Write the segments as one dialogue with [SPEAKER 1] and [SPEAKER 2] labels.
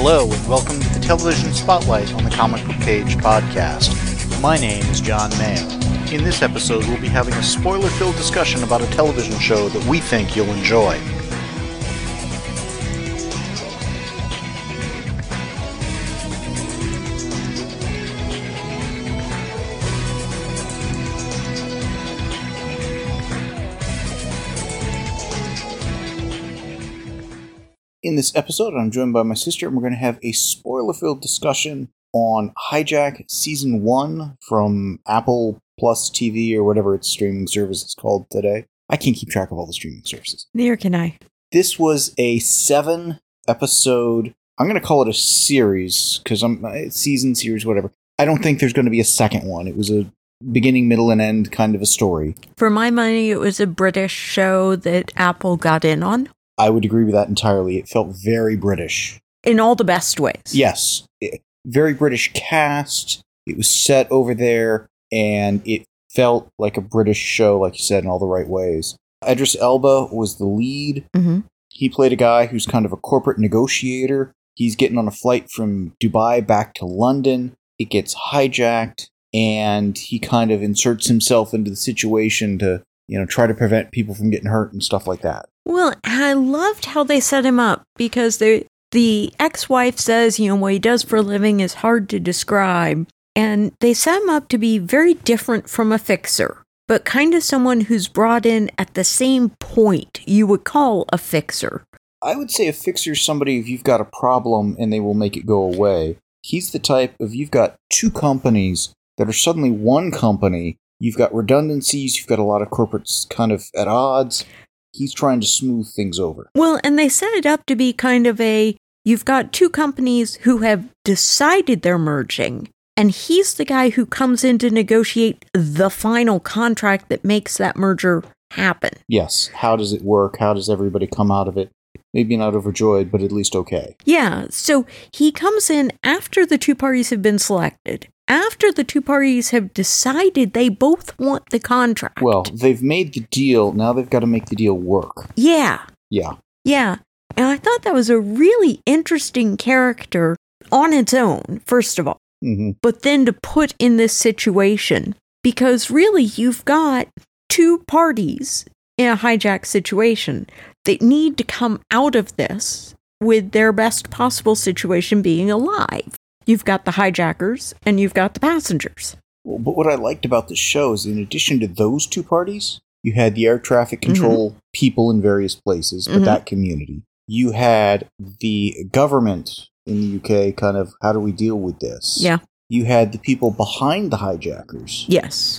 [SPEAKER 1] Hello, and welcome to the Television Spotlight on the Comic Book Page podcast. My name is John Mayo. In this episode, we'll be having a spoiler-filled discussion about a television show that we think you'll enjoy. In this episode, I'm joined by my sister, and we're going to have a spoiler-filled discussion on Hijack Season 1 from Apple Plus TV, or whatever its streaming service is called today. I can't keep track of all the streaming services.
[SPEAKER 2] Neither can I.
[SPEAKER 1] This was a 7-episode, I'm going to call it a series, because season, series, whatever. I don't think there's going to be a second one. It was a beginning, middle, and end kind of a story.
[SPEAKER 2] For my money, it was a British show that Apple got in on.
[SPEAKER 1] I would agree with that entirely. It felt very British.
[SPEAKER 2] In all the best ways.
[SPEAKER 1] Yes. Very British cast. It was set over there, and it felt like a British show, like you said, in all the right ways. Idris Elba was the lead.
[SPEAKER 2] Mm-hmm.
[SPEAKER 1] He played a guy who's kind of a corporate negotiator. He's getting on a flight from Dubai back to London. It gets hijacked, and he kind of inserts himself into the situation to, try to prevent people from getting hurt and stuff like that.
[SPEAKER 2] Well, I loved how they set him up, because the ex-wife says, what he does for a living is hard to describe. And they set him up to be very different from a fixer, but kind of someone who's brought in at the same point you would call a fixer.
[SPEAKER 1] I would say a fixer is somebody if you've got a problem and they will make it go away. He's the type of, you've got two companies that are suddenly one company. You've got redundancies, you've got a lot of corporates kind of at odds. He's trying to smooth things over.
[SPEAKER 2] Well, and they set it up to be kind of you've got two companies who have decided they're merging, and he's the guy who comes in to negotiate the final contract that makes that merger happen.
[SPEAKER 1] Yes. How does it work? How does everybody come out of it? Maybe not overjoyed, but at least okay.
[SPEAKER 2] Yeah, so he comes in after the two parties have been selected. After the two parties have decided they both want the contract.
[SPEAKER 1] Well, they've made the deal. Now they've got to make the deal work.
[SPEAKER 2] Yeah.
[SPEAKER 1] Yeah.
[SPEAKER 2] Yeah. And I thought that was a really interesting character on its own, first of all.
[SPEAKER 1] Mm-hmm.
[SPEAKER 2] But then to put in this situation, because really you've got two parties in a hijack situation that need to come out of this with their best possible situation being alive. You've got the hijackers, and you've got the passengers.
[SPEAKER 1] Well, but what I liked about the show is, in addition to those two parties, you had the air traffic control people in various places, but that community. You had the government in the UK, kind of, how do we deal with this?
[SPEAKER 2] Yeah.
[SPEAKER 1] You had the people behind the hijackers.
[SPEAKER 2] Yes.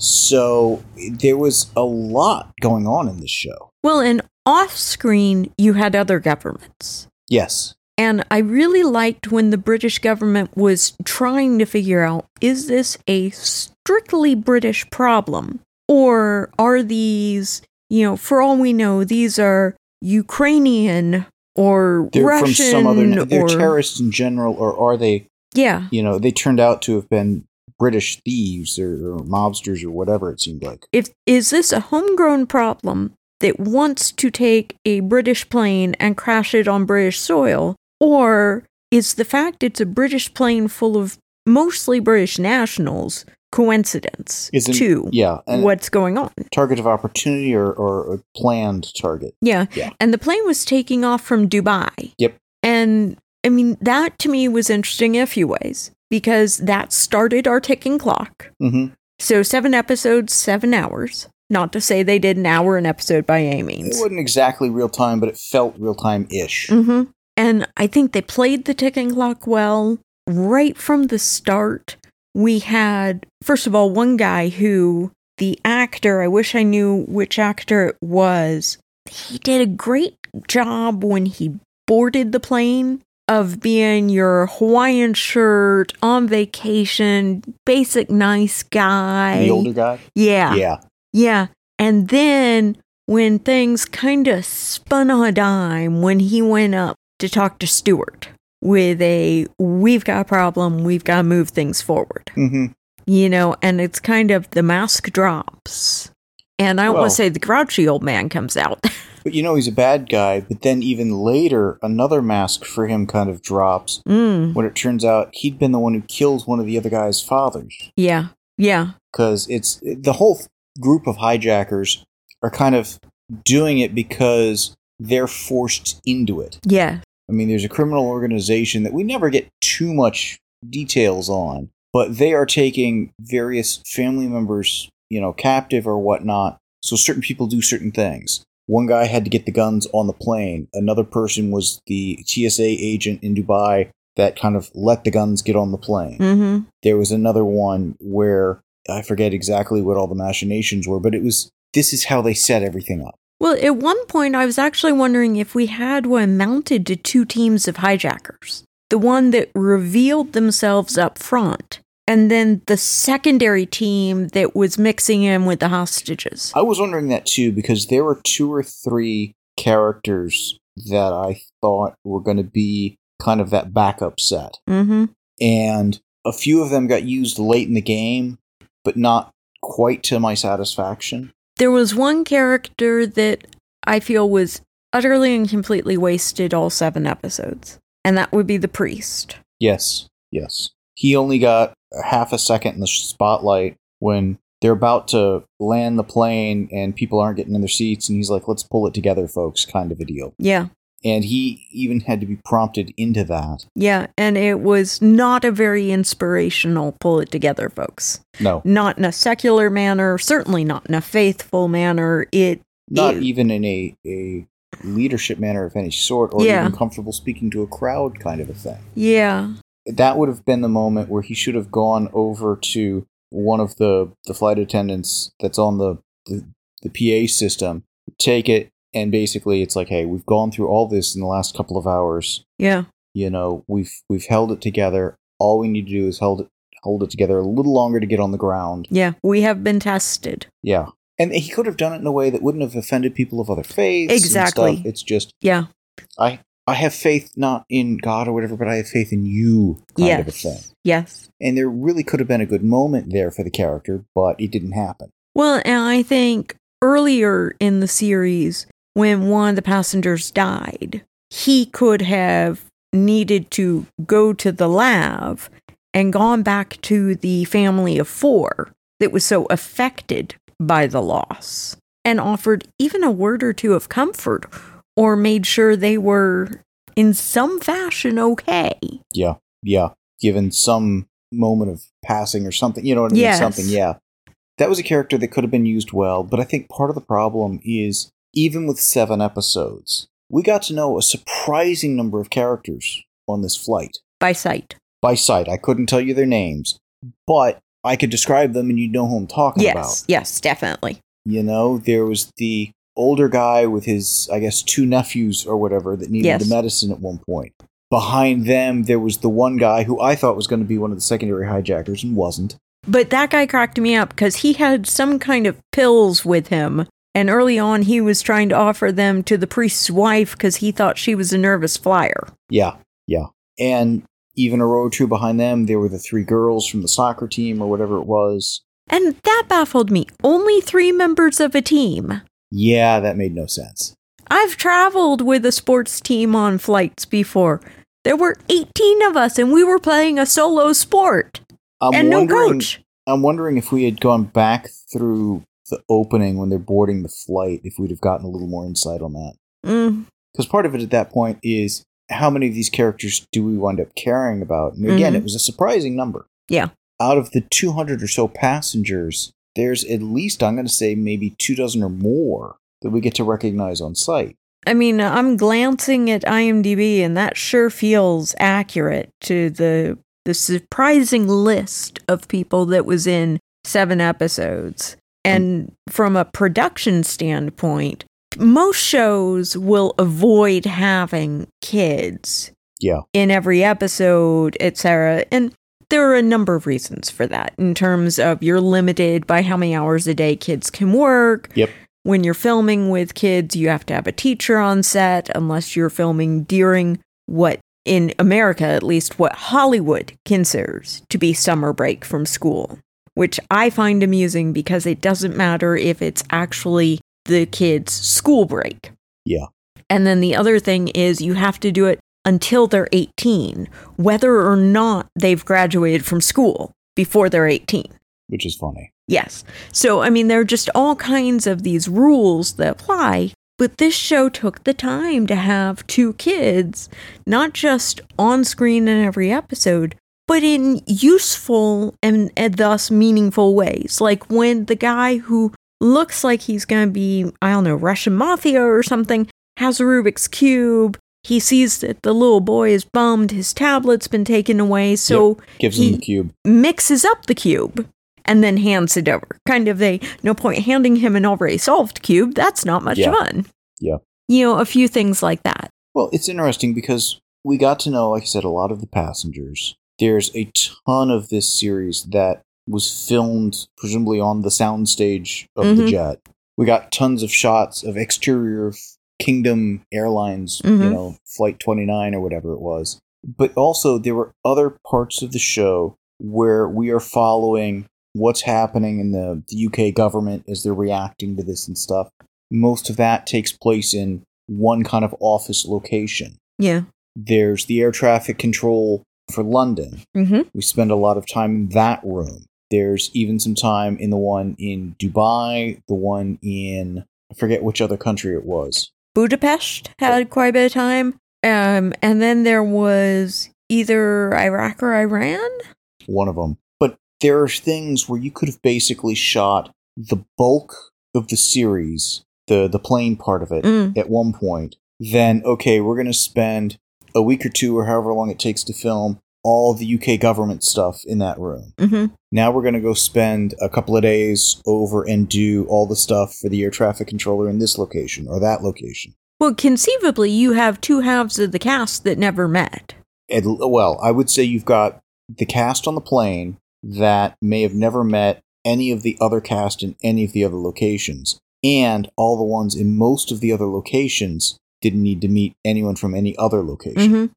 [SPEAKER 1] So there was a lot going on in this show.
[SPEAKER 2] Well, and off-screen, you had other governments.
[SPEAKER 1] Yes.
[SPEAKER 2] And I really liked when the British government was trying to figure out, is this a strictly British problem? Or are these, for all we know, these are Ukrainian or
[SPEAKER 1] they're
[SPEAKER 2] Russian?
[SPEAKER 1] From some other, they're terrorists in general, or are they,
[SPEAKER 2] yeah,
[SPEAKER 1] they turned out to have been British thieves or mobsters or whatever it seemed like.
[SPEAKER 2] Is this a homegrown problem that wants to take a British plane and crash it on British soil? Or is the fact it's a British plane full of mostly British nationals coincidence to what's going on?
[SPEAKER 1] Target of opportunity or a planned target?
[SPEAKER 2] Yeah. And the plane was taking off from Dubai.
[SPEAKER 1] Yep.
[SPEAKER 2] And, that to me was interesting in a few ways, because that started our ticking clock.
[SPEAKER 1] Mm-hmm.
[SPEAKER 2] So 7 episodes, 7 hours. Not to say they did an hour an episode by any means.
[SPEAKER 1] It wasn't exactly real time, but it felt real time-ish.
[SPEAKER 2] Mm-hmm. And I think they played the ticking clock well. Right from the start, we had, first of all, one guy who, the actor, I wish I knew which actor it was, he did a great job when he boarded the plane of being your Hawaiian shirt, on vacation, basic nice guy.
[SPEAKER 1] The older guy?
[SPEAKER 2] Yeah. Yeah. And then when things kind of spun on a dime, when he went up to talk to Stewart with we've got a problem, we've got to move things forward.
[SPEAKER 1] Mm-hmm.
[SPEAKER 2] And it's kind of the mask drops. And I don't want
[SPEAKER 1] Well-
[SPEAKER 2] to say the grouchy old man comes out.
[SPEAKER 1] But he's a bad guy, but then even later, another mask for him kind of drops when it turns out he'd been the one who killed one of the other guy's fathers.
[SPEAKER 2] Yeah. Yeah.
[SPEAKER 1] Because it's the whole group of hijackers are kind of doing it because they're forced into it.
[SPEAKER 2] Yeah.
[SPEAKER 1] I mean, there's a criminal organization that we never get too much details on, but they are taking various family members, captive or whatnot, so certain people do certain things. One guy had to get the guns on the plane. Another person was the TSA agent in Dubai that kind of let the guns get on the plane.
[SPEAKER 2] Mm-hmm.
[SPEAKER 1] There was another one where I forget exactly what all the machinations were, but this is how they set everything up.
[SPEAKER 2] Well, at one point, I was actually wondering if we had what amounted to two teams of hijackers. The one that revealed themselves up front, and then the secondary team that was mixing in with the hostages.
[SPEAKER 1] I was wondering that too, because there were 2 or 3 characters that I thought were going to be kind of that backup set.
[SPEAKER 2] Mm-hmm.
[SPEAKER 1] And a few of them got used late in the game, but not quite to my satisfaction.
[SPEAKER 2] There was one character that I feel was utterly and completely wasted all 7 episodes, and that would be the priest.
[SPEAKER 1] Yes. He only got half a second in the spotlight when they're about to land the plane and people aren't getting in their seats, and he's like, let's pull it together, folks, kind of a deal.
[SPEAKER 2] Yeah.
[SPEAKER 1] And he even had to be prompted into that.
[SPEAKER 2] Yeah, and it was not a very inspirational pull it together, folks.
[SPEAKER 1] No.
[SPEAKER 2] Not in a secular manner, certainly not in a faithful manner.
[SPEAKER 1] Not even in a leadership manner of any sort, or even comfortable speaking to a crowd kind of a thing.
[SPEAKER 2] Yeah.
[SPEAKER 1] That would have been the moment where he should have gone over to one of the flight attendants that's on the PA system, take it, and basically it's like, hey, we've gone through all this in the last couple of hours.
[SPEAKER 2] Yeah.
[SPEAKER 1] We've held it together. All we need to do is hold it together a little longer to get on the ground.
[SPEAKER 2] Yeah, we have been tested.
[SPEAKER 1] Yeah. And he could have done it in a way that wouldn't have offended people of other faiths.
[SPEAKER 2] Exactly.
[SPEAKER 1] And stuff. It's just,
[SPEAKER 2] yeah.
[SPEAKER 1] I have faith not in God or whatever, but I have faith in you kind of a thing.
[SPEAKER 2] Yes.
[SPEAKER 1] And there really could have been a good moment there for the character, but it didn't happen.
[SPEAKER 2] Well, and I think earlier in the series, when one of the passengers died, he could have needed to go to the lab and gone back to the family of 4 that was so affected by the loss and offered even a word or two of comfort or made sure they were in some fashion okay.
[SPEAKER 1] Yeah. Given some moment of passing or something, you know what I mean?
[SPEAKER 2] Yes.
[SPEAKER 1] Something, yeah. That was a character that could have been used well, but I think part of the problem is, even with 7 episodes, we got to know a surprising number of characters on this flight.
[SPEAKER 2] By sight.
[SPEAKER 1] By sight. I couldn't tell you their names, but I could describe them and you'd know who I'm talking about.
[SPEAKER 2] Yes, definitely.
[SPEAKER 1] There was the older guy with his, I guess, 2 nephews or whatever that needed the medicine at one point. Behind them, there was the one guy who I thought was going to be one of the secondary hijackers and wasn't.
[SPEAKER 2] But that guy cracked me up because he had some kind of pills with him. And early on, he was trying to offer them to the priest's wife because he thought she was a nervous flyer.
[SPEAKER 1] Yeah. And even a row or 2 behind them, there were the 3 girls from the soccer team or whatever it was.
[SPEAKER 2] And that baffled me. Only 3 members of a team.
[SPEAKER 1] Yeah, that made no sense.
[SPEAKER 2] I've traveled with a sports team on flights before. There were 18 of us, and we were playing a solo sport. No coach.
[SPEAKER 1] I'm wondering if we had gone back through the opening when they're boarding the flight, if we'd have gotten a little more insight on that. Because part of it at that point is, how many of these characters do we wind up caring about? And again, it was a surprising number.
[SPEAKER 2] Yeah.
[SPEAKER 1] Out of the 200 or so passengers, there's at least, I'm going to say, maybe 24 or more that we get to recognize on sight.
[SPEAKER 2] I mean, I'm glancing at IMDb, and that sure feels accurate to the surprising list of people that was in 7 episodes. And from a production standpoint, most shows will avoid having kids in every episode, etc. And there are a number of reasons for that, in terms of you're limited by how many hours a day kids can work.
[SPEAKER 1] Yep.
[SPEAKER 2] When you're filming with kids, you have to have a teacher on set, unless you're filming during what, in America at least, what Hollywood considers to be summer break from school. which I find amusing because it doesn't matter if it's actually the kids' school break.
[SPEAKER 1] Yeah.
[SPEAKER 2] And then the other thing is you have to do it until they're 18, whether or not they've graduated from school before they're 18.
[SPEAKER 1] Which is funny.
[SPEAKER 2] Yes. So, I mean, there are just all kinds of these rules that apply, but this show took the time to have 2 kids, not just on screen in every episode, but in useful and thus meaningful ways. Like when the guy who looks like he's going to be, I don't know, Russian mafia or something, has a Rubik's Cube. He sees that the little boy is bummed, his tablet's been taken away, so
[SPEAKER 1] gives him the cube.
[SPEAKER 2] Mixes up the cube and then hands it over. Kind of no point handing him an already solved cube. That's not much fun.
[SPEAKER 1] Yeah.
[SPEAKER 2] You know, a few things like that.
[SPEAKER 1] Well, it's interesting because we got to know, like I said, a lot of the passengers. There's a ton of this series that was filmed, presumably on the soundstage of the jet. We got tons of shots of exterior Kingdom Airlines, Flight 29 or whatever it was. But also, there were other parts of the show where we are following what's happening in the UK government as they're reacting to this and stuff. Most of that takes place in one kind of office location.
[SPEAKER 2] Yeah.
[SPEAKER 1] There's the air traffic control for London. We spend a lot of time in that room. There's even some time in the one in Dubai, the one in, I forget which other country it was.
[SPEAKER 2] Budapest had quite a bit of time. And then there was either Iraq or Iran?
[SPEAKER 1] One of them. But there are things where you could have basically shot the bulk of the series, the plane part of it, at one point. Then, okay, we're going to spend a week or 2 or however long it takes to film all the UK government stuff in that room. Now we're going to go spend a couple of days over and do all the stuff for the air traffic controller in this location or that location.
[SPEAKER 2] Well, conceivably, you have 2 halves of the cast that never met.
[SPEAKER 1] Well, I would say you've got the cast on the plane that may have never met any of the other cast in any of the other locations, and all the ones in most of the other locations didn't need to meet anyone from any other location.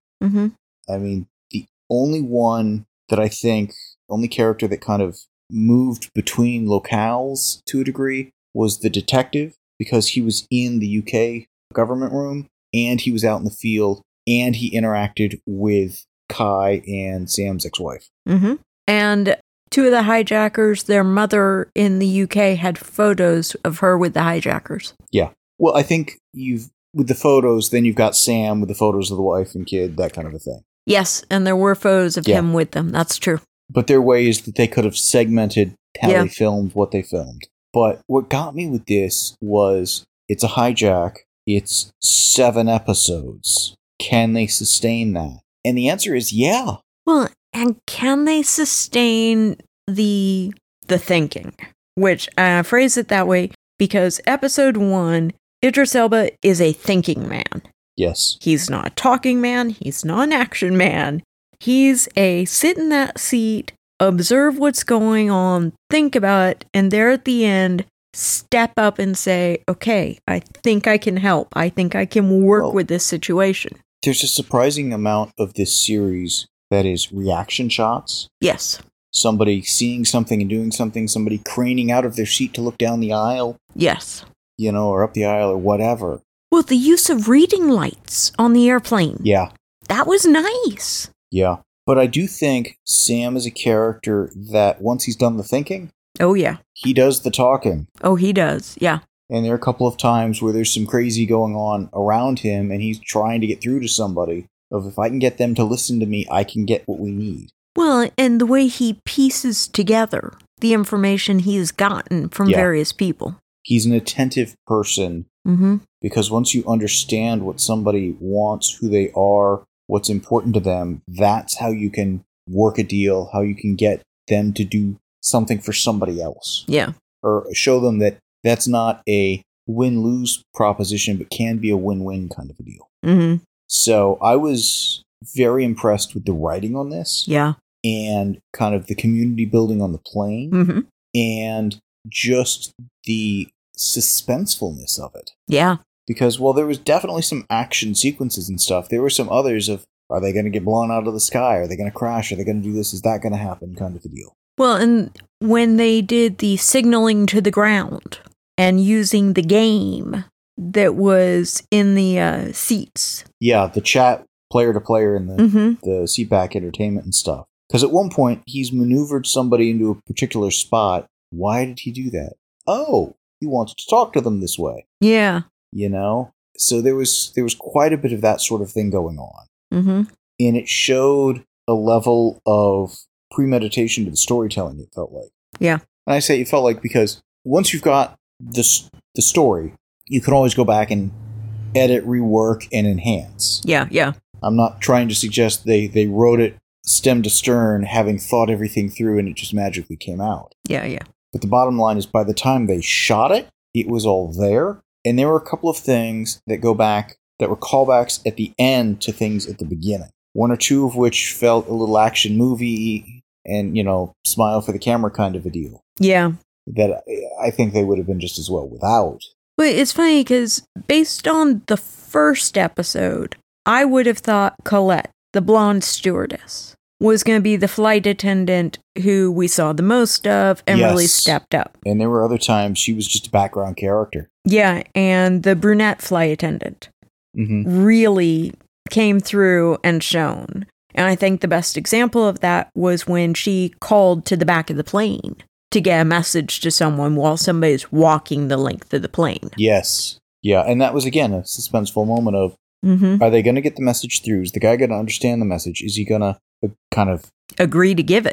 [SPEAKER 1] I mean, the only one that I think, only character that kind of moved between locales to a degree was the detective, because he was in the UK government room, and he was out in the field, and he interacted with Kai and Sam's ex-wife.
[SPEAKER 2] And 2 of the hijackers, their mother in the UK had photos of her with the hijackers. Yeah.
[SPEAKER 1] Well, I think with the photos, then you've got Sam with the photos of the wife and kid, that kind of a thing.
[SPEAKER 2] Yes, and there were photos of him with them. That's true.
[SPEAKER 1] But there are ways that they could have segmented how they filmed what they filmed. But what got me with this was, it's a hijack. It's 7 episodes. Can they sustain that? And the answer is yeah.
[SPEAKER 2] Well, and can they sustain the thinking? Which, I phrase it that way because episode 1, Idris Elba is a thinking man.
[SPEAKER 1] Yes.
[SPEAKER 2] He's not a talking man. He's not an action man. He's a sit in that seat, observe what's going on, think about it, and there at the end, step up and say, okay, I think I can help. I think I can work with this situation.
[SPEAKER 1] There's a surprising amount of this series that is reaction shots.
[SPEAKER 2] Yes.
[SPEAKER 1] Somebody seeing something and doing something, somebody craning out of their seat to look down the aisle.
[SPEAKER 2] Yes.
[SPEAKER 1] Or up the aisle or whatever.
[SPEAKER 2] Well, the use of reading lights on the airplane.
[SPEAKER 1] Yeah.
[SPEAKER 2] That was nice.
[SPEAKER 1] Yeah. But I do think Sam is a character that once he's done the thinking,
[SPEAKER 2] oh yeah,
[SPEAKER 1] he does the talking.
[SPEAKER 2] Oh, he does. Yeah.
[SPEAKER 1] And there are a couple of times where there's some crazy going on around him and he's trying to get through to somebody of, if I can get them to listen to me, I can get what we need.
[SPEAKER 2] Well, and the way he pieces together the information he's gotten from various people.
[SPEAKER 1] He's an attentive person because once you understand what somebody wants, who they are, what's important to them, that's how you can work a deal, how you can get them to do something for somebody else.
[SPEAKER 2] Yeah.
[SPEAKER 1] Or show them that that's not a win-lose proposition, but can be a win-win kind of a deal. So I was very impressed with the writing on this.
[SPEAKER 2] Yeah.
[SPEAKER 1] And kind of the community building on the plane. And just the suspensefulness of it.
[SPEAKER 2] Yeah.
[SPEAKER 1] Because while there was definitely some action sequences and stuff, there were some others of, are they going to get blown out of the sky? Are they going to crash? Are they going to do this? Is that going to happen? Kind of a deal.
[SPEAKER 2] Well, and when they did the signaling to the ground and using the game that was in the seats.
[SPEAKER 1] Yeah, the chat player to player and the seatback entertainment and stuff. Because at one point, he's maneuvered somebody into a particular spot. Why did he do that? Oh, he wants to talk to them this way.
[SPEAKER 2] Yeah.
[SPEAKER 1] You know? So there was quite a bit of that sort of thing going on.
[SPEAKER 2] Mm-hmm.
[SPEAKER 1] And it showed a level of premeditation to the storytelling, it felt like.
[SPEAKER 2] Yeah.
[SPEAKER 1] And I say it felt like because once you've got the story, you can always go back and edit, rework, and enhance.
[SPEAKER 2] Yeah, yeah.
[SPEAKER 1] I'm not trying to suggest they wrote it stem to stern, having thought everything through, and it just magically came out.
[SPEAKER 2] Yeah, yeah.
[SPEAKER 1] But the bottom line is, by the time they shot it, it was all there, and there were a couple of things that go back, that were callbacks at the end to things at the beginning. One or two of which felt a little action movie and, smile for the camera kind of a deal.
[SPEAKER 2] Yeah.
[SPEAKER 1] That I think they would have been just as well without.
[SPEAKER 2] But it's funny because based on the first episode, I would have thought Colette, the blonde stewardess, was going to be the flight attendant who we saw the most of and really stepped up.
[SPEAKER 1] And there were other times she was just a background character.
[SPEAKER 2] Yeah, and the brunette flight attendant really came through and shone. And I think the best example of that was when she called to the back of the plane to get a message to someone while somebody's walking the length of the plane.
[SPEAKER 1] Yes. Yeah, and that was, again, a suspenseful moment of, are they going to get the message through? Is the guy going to understand the message? Is he going to kind of...
[SPEAKER 2] Agree to give it.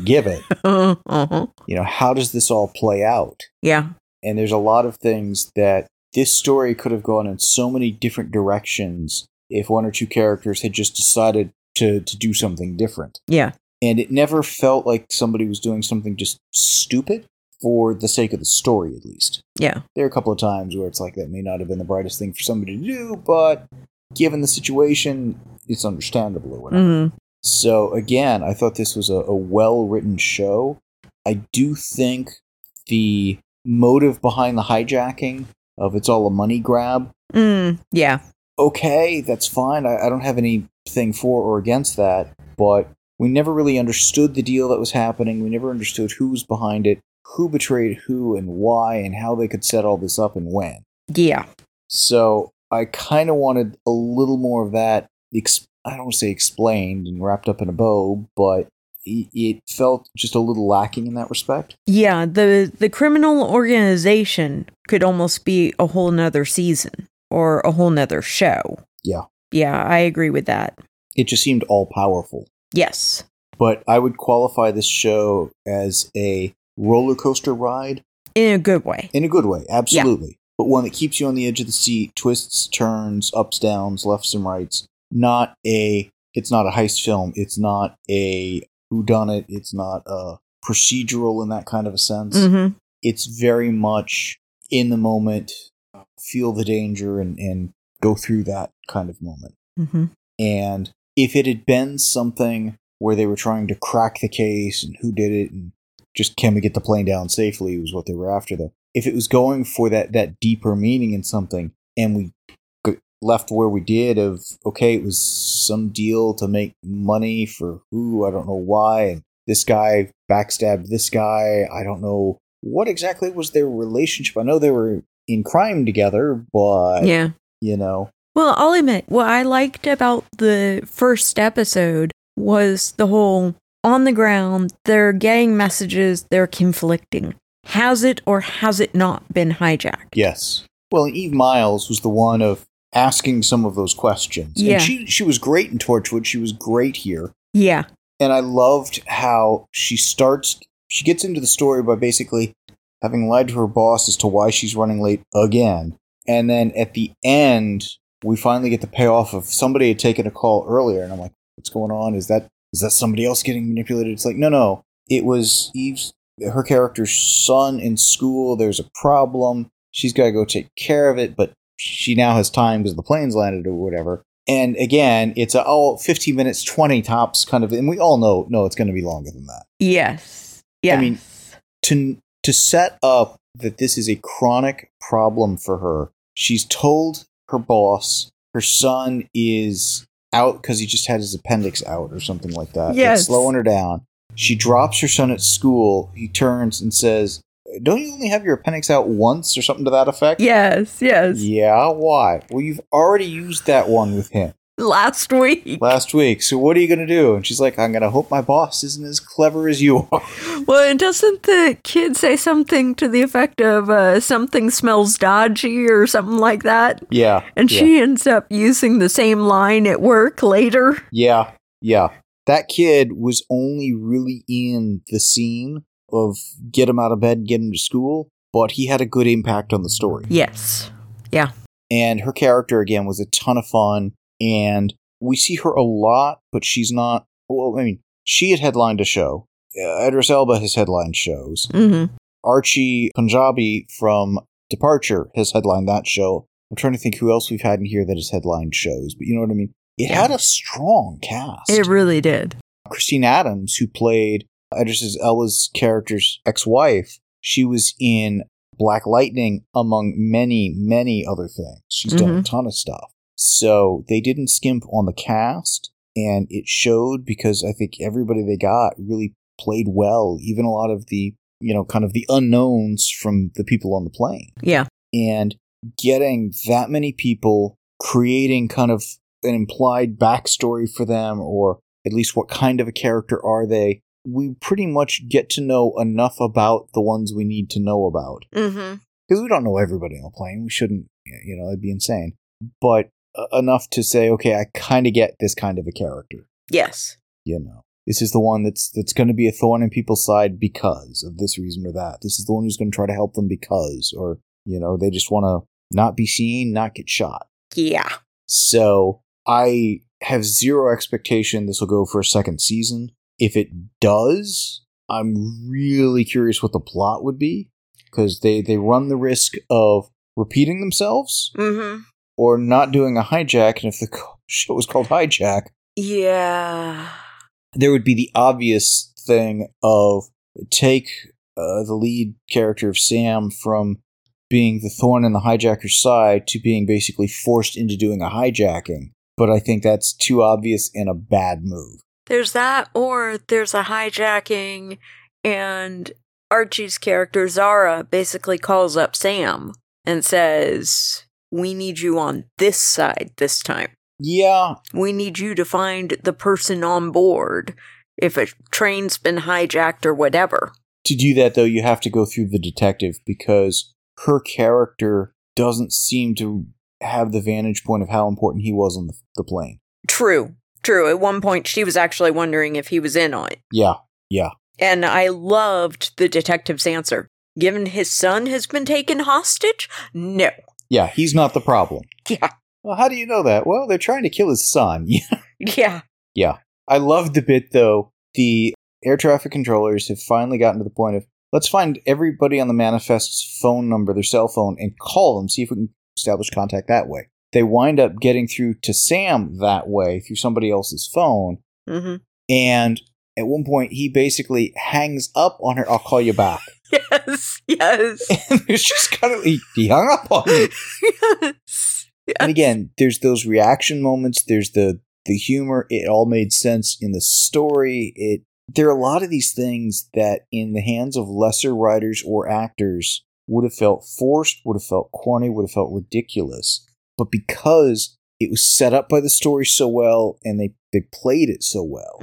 [SPEAKER 1] How does this all play out?
[SPEAKER 2] Yeah.
[SPEAKER 1] And there's a lot of things that this story could have gone in so many different directions if one or two characters had just decided to do something different.
[SPEAKER 2] Yeah.
[SPEAKER 1] And it never felt like somebody was doing something just stupid for the sake of the story, at least.
[SPEAKER 2] Yeah.
[SPEAKER 1] There are a couple of times where it's like that may not have been the brightest thing for somebody to do, but given the situation, it's understandable or whatever. So, again, I thought this was a well-written show. I do think the motive behind the hijacking of it's all a money grab.
[SPEAKER 2] Yeah.
[SPEAKER 1] Okay, that's fine. I don't have anything for or against that, but we never really understood the deal that was happening. We never understood who was behind it, who betrayed who and why, and how they could set all this up and when.
[SPEAKER 2] Yeah.
[SPEAKER 1] So I kind of wanted a little more of that, I don't want to say explained and wrapped up in a bow, but it felt just a little lacking in that respect.
[SPEAKER 2] Yeah, the criminal organization could almost be a whole nother season or a whole nother show.
[SPEAKER 1] Yeah.
[SPEAKER 2] Yeah, I agree with that.
[SPEAKER 1] It just seemed all-powerful.
[SPEAKER 2] Yes.
[SPEAKER 1] But I would qualify this show as a roller coaster ride.
[SPEAKER 2] In a good way.
[SPEAKER 1] In a good way, absolutely.
[SPEAKER 2] Yeah.
[SPEAKER 1] But one that keeps you on the edge of the seat, twists, turns, ups, downs, lefts and rights. It's not a heist film. It's not a whodunit. It's not a procedural in that kind of a sense. It's very much in the moment, feel the danger and go through that kind of moment. And if it had been something where they were trying to crack the case and who did it and just can we get the plane down safely was what they were after, though. If it was going for that deeper meaning in something and we left where we did of, okay, it was some deal to make money for who, I don't know why, and this guy backstabbed this guy, I don't know what exactly was their relationship. I know they were in crime together, but,
[SPEAKER 2] Well, I'll admit, what I liked about the first episode was the whole on the ground, they're getting messages, they're conflicting. Has it or has it not been hijacked?
[SPEAKER 1] Yes. Well, Eve Miles was the one of asking some of those questions.
[SPEAKER 2] Yeah.
[SPEAKER 1] And she was great in Torchwood. She was great here.
[SPEAKER 2] Yeah.
[SPEAKER 1] And I loved how she gets into the story by basically having lied to her boss as to why she's running late again. And then at the end, we finally get the payoff of somebody had taken a call earlier. And I'm like, what's going on? Is that somebody else getting manipulated? It's like, no. It was her character's son in school. There's a problem. She's got to go take care of it, but she now has time because the plane's landed or whatever. And again, it's 15 minutes, 20 tops kind of, and we all know, no, it's going to be longer than that.
[SPEAKER 2] Yes. Yes.
[SPEAKER 1] I mean, to set up that this is a chronic problem for her, she's told her boss her son is out because he just had his appendix out or something like that.
[SPEAKER 2] Yes.
[SPEAKER 1] It's slowing her down. She drops her son at school. He turns and says, "Don't you only have your appendix out once," or something to that effect?
[SPEAKER 2] Yes.
[SPEAKER 1] Yeah, why? Well, you've already used that one with him.
[SPEAKER 2] Last week. So what are you going to do? And she's like, "I'm going to hope my boss isn't as clever as you are." Well, and doesn't the kid say something to the effect of something smells dodgy or something like that?
[SPEAKER 1] Yeah.
[SPEAKER 2] And she ends up using the same line at work later.
[SPEAKER 1] Yeah. That kid was only really in the scene of get him out of bed, get him to school, but he had a good impact on the story.
[SPEAKER 2] Yes. Yeah.
[SPEAKER 1] And her character, again, was a ton of fun. And we see her a lot, but she's not... Well, I mean, she had headlined a show. Idris Elba has headlined shows.
[SPEAKER 2] Mm-hmm.
[SPEAKER 1] Archie Punjabi from Departure has headlined that show. I'm trying to think who else we've had in here that has headlined shows, but you know what I mean? It had a strong cast.
[SPEAKER 2] It really did.
[SPEAKER 1] Christine Adams, who played Idris Elba's character's ex-wife, she was in Black Lightning, among many, many other things. She's done a ton of stuff. So they didn't skimp on the cast, and it showed because I think everybody they got really played well, even a lot of the, kind of the unknowns from the people on the plane.
[SPEAKER 2] Yeah.
[SPEAKER 1] And getting that many people, creating kind of an implied backstory for them, or at least what kind of a character are they, we pretty much get to know enough about the ones we need to know about.
[SPEAKER 2] Mm-hmm.
[SPEAKER 1] Because we don't know everybody on the plane. We shouldn't, it'd be insane. But enough to say, okay, I kind of get this kind of a character.
[SPEAKER 2] Yes.
[SPEAKER 1] This is the one that's going to be a thorn in people's side because of this reason or that. This is the one who's going to try to help them because, or, they just want to not be seen, not get shot.
[SPEAKER 2] Yeah.
[SPEAKER 1] So I have zero expectation this will go for a second season. If it does, I'm really curious what the plot would be, because they run the risk of repeating themselves or not doing a hijack. And if the show was called Hijack, there would be the obvious thing of take the lead character of Sam from being the thorn in the hijacker's side to being basically forced into doing a hijacking. But I think that's too obvious and a bad move.
[SPEAKER 2] There's that, or there's a hijacking, and Archie's character, Zara, basically calls up Sam and says, "We need you on this side this time.
[SPEAKER 1] Yeah.
[SPEAKER 2] We need you to find the person on board if a train's been hijacked or whatever."
[SPEAKER 1] To do that, though, you have to go through the detective, because her character doesn't seem to have the vantage point of how important he was on the plane.
[SPEAKER 2] True. At one point, she was actually wondering if he was in on it.
[SPEAKER 1] Yeah.
[SPEAKER 2] And I loved the detective's answer. Given his son has been taken hostage? No.
[SPEAKER 1] Yeah, he's not the problem.
[SPEAKER 2] Yeah.
[SPEAKER 1] Well, how do you know that? Well, they're trying to kill his son.
[SPEAKER 2] Yeah.
[SPEAKER 1] I loved the bit, though. The air traffic controllers have finally gotten to the point of, let's find everybody on the manifest's phone number, their cell phone, and call them, see if we can establish contact that way. They wind up getting through to Sam that way, through somebody else's phone.
[SPEAKER 2] Mm-hmm.
[SPEAKER 1] And at one point, he basically hangs up on her, "I'll call you back."
[SPEAKER 2] Yes.
[SPEAKER 1] And it's just kind of, he hung up on me.
[SPEAKER 2] Yes.
[SPEAKER 1] And again, there's those reaction moments, there's the humor, it all made sense in the story. There are a lot of these things that in the hands of lesser writers or actors would have felt forced, would have felt corny, would have felt ridiculous. But because it was set up by the story so well and they played it so well,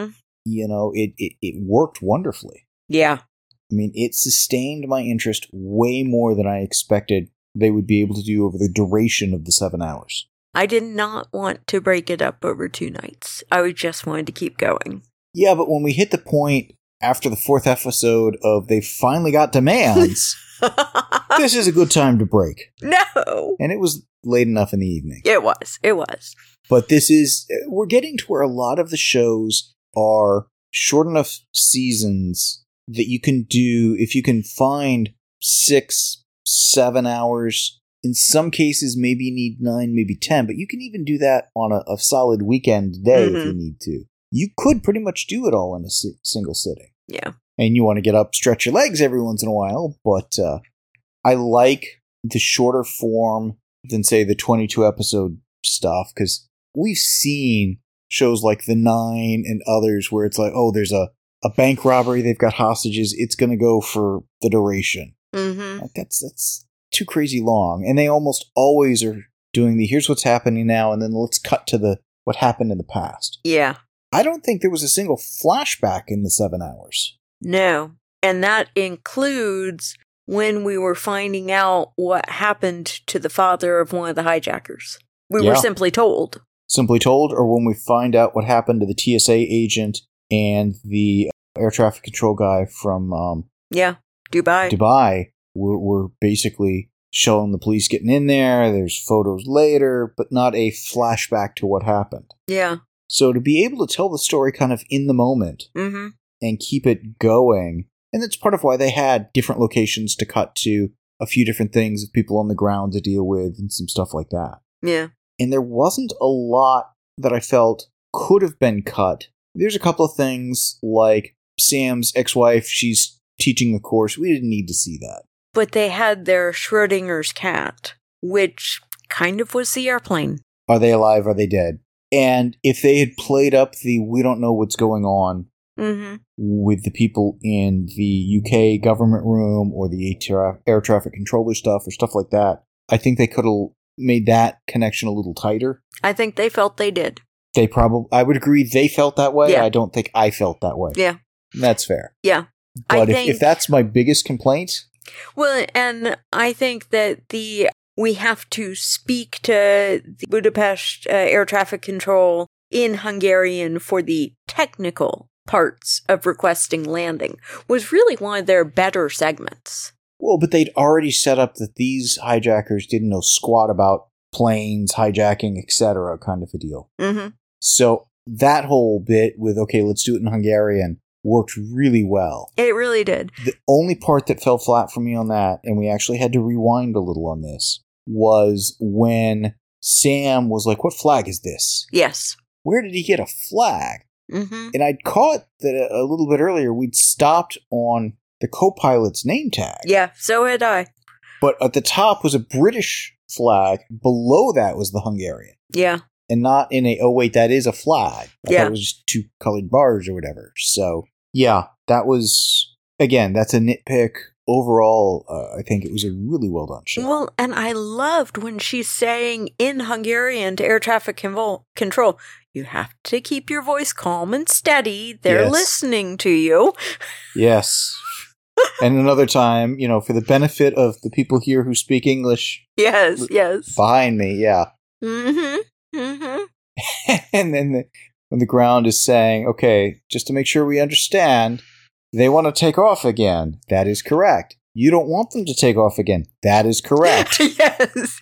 [SPEAKER 1] it worked wonderfully.
[SPEAKER 2] Yeah.
[SPEAKER 1] I mean, it sustained my interest way more than I expected they would be able to do over the duration of the 7 hours.
[SPEAKER 2] I did not want to break it up over 2 nights. I just wanted to keep going.
[SPEAKER 1] Yeah, but when we hit the point after the 4th episode of they finally got demands, this is a good time to break.
[SPEAKER 2] No!
[SPEAKER 1] And it was late enough in the evening.
[SPEAKER 2] It was.
[SPEAKER 1] But we're getting to where a lot of the shows are short enough seasons that you can do, if you can find 6, 7 hours, in some cases maybe you need 9, maybe 10, but you can even do that on a solid weekend day if you need to. You could pretty much do it all in a single sitting.
[SPEAKER 2] Yeah.
[SPEAKER 1] And you want to get up, stretch your legs every once in a while, but I like the shorter form than, say, the 22-episode stuff, because we've seen shows like The 9 and others where it's like, oh, there's a a bank robbery, they've got hostages, it's going to go for the duration.
[SPEAKER 2] Mm-hmm.
[SPEAKER 1] Like, that's too crazy long. And they almost always are doing here's what's happening now, and then let's cut to what happened in the past.
[SPEAKER 2] Yeah.
[SPEAKER 1] I don't think there was a single flashback in the 7 hours.
[SPEAKER 2] No. And that includes when we were finding out what happened to the father of one of the hijackers. We were simply told.
[SPEAKER 1] Simply told, or when we find out what happened to the TSA agent and the air traffic control guy from Dubai. We're basically showing the police getting in there. There's photos later, but not a flashback to what happened.
[SPEAKER 2] Yeah.
[SPEAKER 1] So to be able to tell the story kind of in the moment and keep it going, and that's part of why they had different locations to cut to, a few different things of people on the ground to deal with and some stuff like that.
[SPEAKER 2] Yeah.
[SPEAKER 1] And there wasn't a lot that I felt could have been cut. There's a couple of things like Sam's ex-wife, she's teaching a course. We didn't need to see that.
[SPEAKER 2] But they had their Schrodinger's cat, which kind of was the airplane.
[SPEAKER 1] Are they alive? Are they dead? And if they had played up we don't know what's going on with the people in the UK government room or the air traffic controller stuff or stuff like that, I think they could have made that connection a little tighter.
[SPEAKER 2] I think they felt they did.
[SPEAKER 1] I would agree they felt that way.
[SPEAKER 2] Yeah.
[SPEAKER 1] I don't think I felt that way.
[SPEAKER 2] Yeah.
[SPEAKER 1] That's fair.
[SPEAKER 2] Yeah.
[SPEAKER 1] But if that's my biggest complaint...
[SPEAKER 2] Well, and I think that we have to speak to the Budapest air traffic control in Hungarian for the technical parts of requesting landing was really one of their better segments.
[SPEAKER 1] Well, but they'd already set up that these hijackers didn't know squat about planes, hijacking, etc. kind of a deal. Mm-hmm. So that whole bit with, okay, let's do it in Hungarian, worked really well.
[SPEAKER 2] It really did.
[SPEAKER 1] The only part that fell flat for me on that, and we actually had to rewind a little on this, was when Sam was like, what flag is this?
[SPEAKER 2] Yes.
[SPEAKER 1] Where did he get a flag? Mm-hmm. And I'd caught that a little bit earlier, we'd stopped on the co-pilot's name tag.
[SPEAKER 2] Yeah, so had I.
[SPEAKER 1] But at the top was a British flag. Below that was the Hungarian.
[SPEAKER 2] Yeah.
[SPEAKER 1] And not in that is a flag. I thought it was just two colored bars or whatever. So, yeah, that was, again, that's a nitpick. Overall, I think it was a really well done show.
[SPEAKER 2] Well, and I loved when she's saying in Hungarian to air traffic control, you have to keep your voice calm and steady. They're listening to you.
[SPEAKER 1] Yes. And another time, for the benefit of the people here who speak English.
[SPEAKER 2] Yes.
[SPEAKER 1] Behind me, yeah.
[SPEAKER 2] Mm-hmm. Mm-hmm.
[SPEAKER 1] And then when the ground is saying, okay, just to make sure we understand, they want to take off again. That is correct. You don't want them to take off again. That is correct.
[SPEAKER 2] Yes.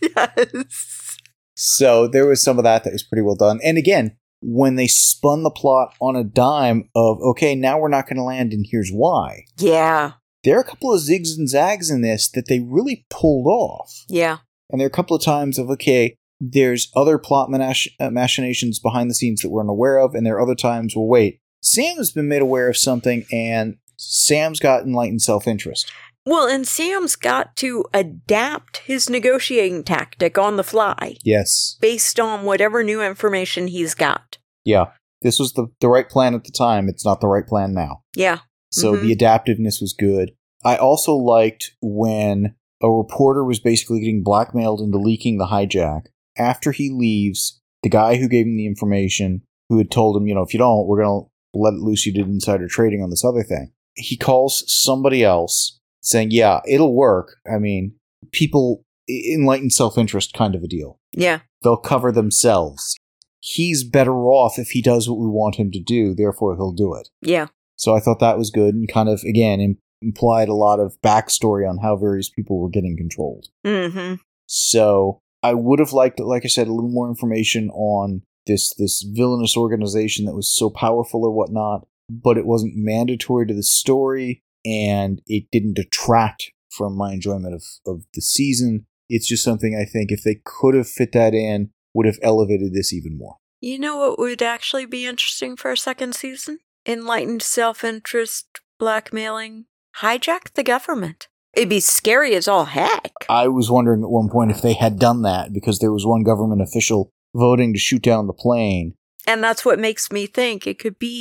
[SPEAKER 1] So there was some of that was pretty well done. And again, when they spun the plot on a dime of, okay, now we're not going to land and here's why.
[SPEAKER 2] Yeah.
[SPEAKER 1] There are a couple of zigs and zags in this that they really pulled off.
[SPEAKER 2] Yeah.
[SPEAKER 1] And there are a couple of times of, okay, there's other plot machinations behind the scenes that we're unaware of, and there are other times, well, wait, Sam has been made aware of something, and Sam's got enlightened self-interest.
[SPEAKER 2] Well, and Sam's got to adapt his negotiating tactic on the fly.
[SPEAKER 1] Yes.
[SPEAKER 2] Based on whatever new information he's got.
[SPEAKER 1] Yeah. This was the right plan at the time. It's not the right plan now.
[SPEAKER 2] Yeah.
[SPEAKER 1] So the adaptiveness was good. I also liked when a reporter was basically getting blackmailed into leaking the hijack. After he leaves, the guy who gave him the information, who had told him, if you don't, we're going to let it loose, you did insider trading on this other thing. He calls somebody else saying, yeah, it'll work. I mean, people, enlightened self-interest kind of a deal.
[SPEAKER 2] Yeah.
[SPEAKER 1] They'll cover themselves. He's better off if he does what we want him to do, therefore he'll do it.
[SPEAKER 2] Yeah.
[SPEAKER 1] So I thought that was good and kind of, again, implied a lot of backstory on how various people were getting controlled.
[SPEAKER 2] Mm-hmm.
[SPEAKER 1] So I would have liked, like I said, a little more information on this villainous organization that was so powerful or whatnot, but it wasn't mandatory to the story, and it didn't detract from my enjoyment of the season. It's just something I think if they could have fit that in, would have elevated this even more.
[SPEAKER 2] You know what would actually be interesting for a second season? Enlightened self-interest, blackmailing, hijack the government. It'd be scary as all heck.
[SPEAKER 1] I was wondering at one point if they had done that, because there was one government official voting to shoot down the plane.
[SPEAKER 2] And that's what makes me think it could be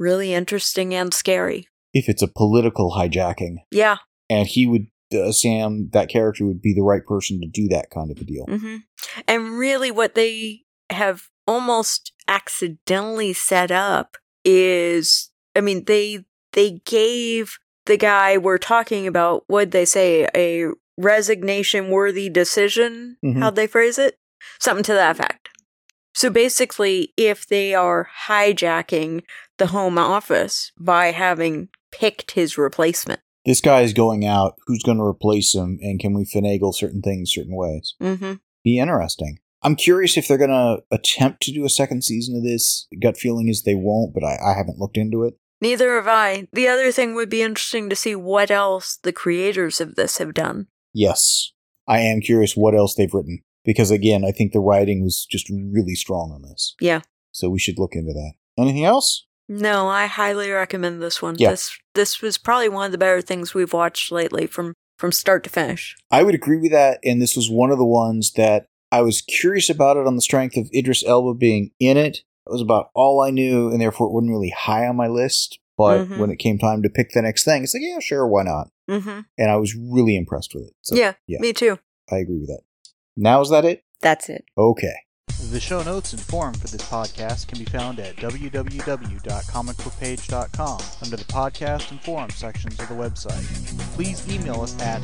[SPEAKER 2] really interesting and scary.
[SPEAKER 1] If it's a political hijacking.
[SPEAKER 2] Yeah.
[SPEAKER 1] And he would, Sam, that character would be the right person to do that kind of a deal.
[SPEAKER 2] Mm-hmm. And really what they have almost accidentally set up is, I mean, they gave the guy we're talking about, what'd they say, a resignation-worthy decision?
[SPEAKER 1] Mm-hmm.
[SPEAKER 2] How'd they phrase it? Something to that effect. So basically, if they are hijacking the Home Office by having picked his replacement.
[SPEAKER 1] This guy is going out, who's going to replace him, and can we finagle certain things certain ways?
[SPEAKER 2] Mm-hmm.
[SPEAKER 1] Be interesting. I'm curious if they're going to attempt to do a second season of this. Gut feeling is they won't, but I haven't looked into it.
[SPEAKER 2] Neither have I. The other thing would be interesting to see what else the creators of this have done.
[SPEAKER 1] Yes. I am curious what else they've written. Because again, I think the writing was just really strong on this.
[SPEAKER 2] Yeah.
[SPEAKER 1] So we should look into that. Anything else?
[SPEAKER 2] No, I highly recommend this one.
[SPEAKER 1] Yeah.
[SPEAKER 2] This was probably one of the better things we've watched lately from start to finish.
[SPEAKER 1] I would agree with that, and this was one of the ones that I was curious about it on the strength of Idris Elba being in it. That was about all I knew, and therefore it wasn't really high on my list. But when it came time to pick the next thing, it's like, yeah, sure, why not? Mm-hmm. And I was really impressed with it. So,
[SPEAKER 2] yeah, me too.
[SPEAKER 1] I agree with that. Now is that it?
[SPEAKER 2] That's it.
[SPEAKER 1] Okay.
[SPEAKER 3] The show notes and forum for this podcast can be found at www.comicbookpage.com under the podcast and forum sections of the website. Please email us at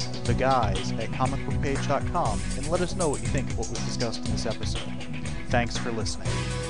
[SPEAKER 3] theguys@comicbookpage.com and let us know what you think of what was discussed in this episode. Thanks for listening.